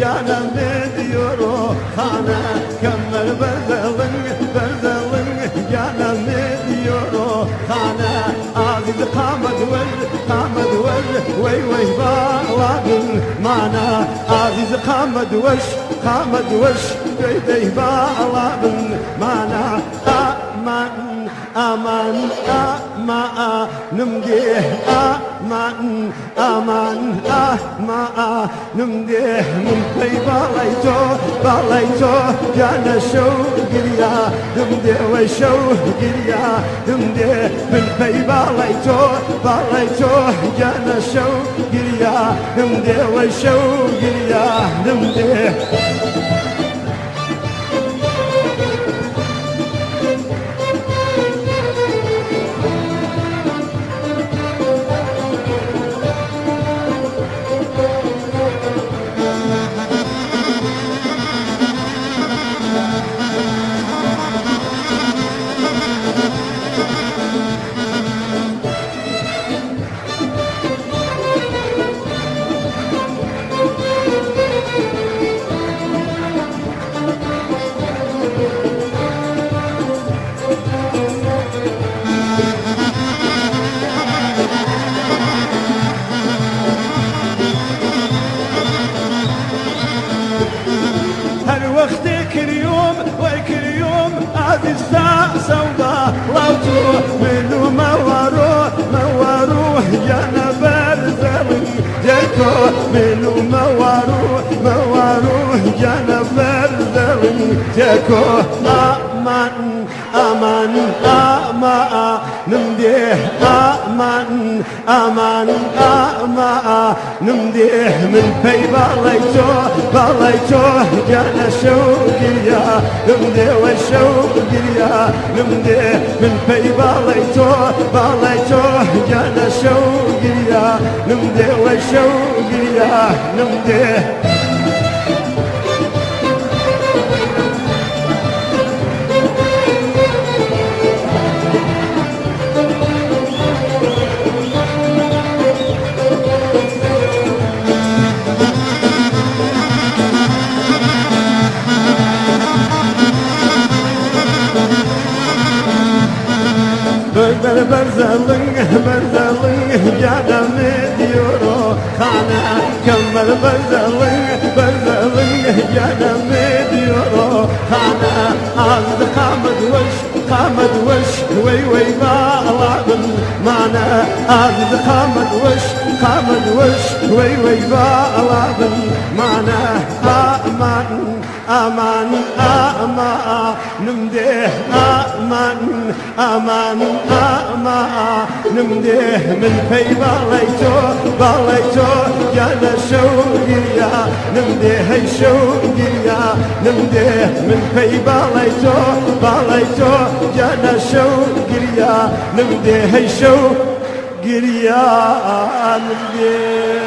canım ne diyor o hana Kemer berzalın canım ne diyor o hana Aziz kamed ver vey bağladın mana Aziz kamed ver vey bağladın mana aman numde aman numde mumpay balayto jana show girya numde way show girya numde mumpay balayto jana show girya numde way show girya numde وكل يوم هذه الساعة سوداء لوتو منو موارو جانا برزلي جاكو منو موارو جانا برزلي جاكو aman numde aman numde min pay balayto jana shawgiya numde wa shawgiya numde min pay balayto jana shawgiya numde wa shawgiya numde berzalın canım ne diyor o kana Kemer berzalın canım ne diyor o kana Azdı kamed veş vey bağladın mana Azdı kamed veş vey bağladın mana aman numde aman numde min pay balayto jana shawgiya numde hay shawgiya numde min pay balayto jana shawgiya numde hay shawgiya numde